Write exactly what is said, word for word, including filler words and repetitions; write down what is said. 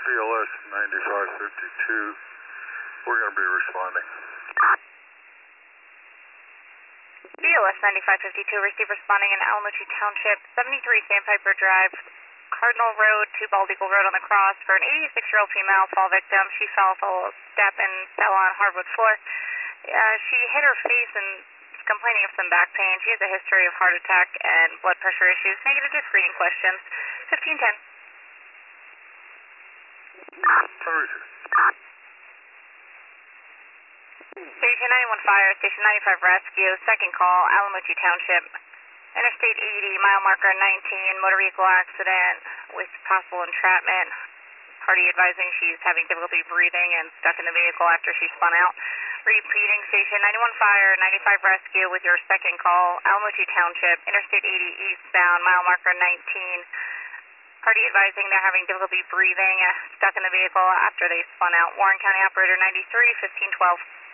L S ninety-five fifty-two. We're going to be responding. C L S ninety-five fifty-two, receive responding in Alamucci Township, seventy-three Sandpiper Drive, Cardinal Road to Bald Eagle Road on the cross for an eighty-six-year-old female fall victim. She fell off a step and fell on hardwood floor. Uh, she hit her face and is complaining of some back pain. She has a history of heart attack and blood pressure issues. Negative to screening questions. fifteen ten. Station ninety-one Fire, Station ninety-five Rescue, second call, Alamucci Township, Interstate eighty, mile marker nineteen, motor vehicle accident with possible entrapment. Party advising she's having difficulty breathing and stuck in the vehicle after she spun out. Repeating, Station ninety-one Fire, ninety-five Rescue with your second call, Alamucci Township, Interstate eighty eastbound, mile marker nineteen. Party advising they're having difficulty breathing, uh, stuck in the vehicle after they spun out. Warren County Operator ninety-three, fifteen twelve.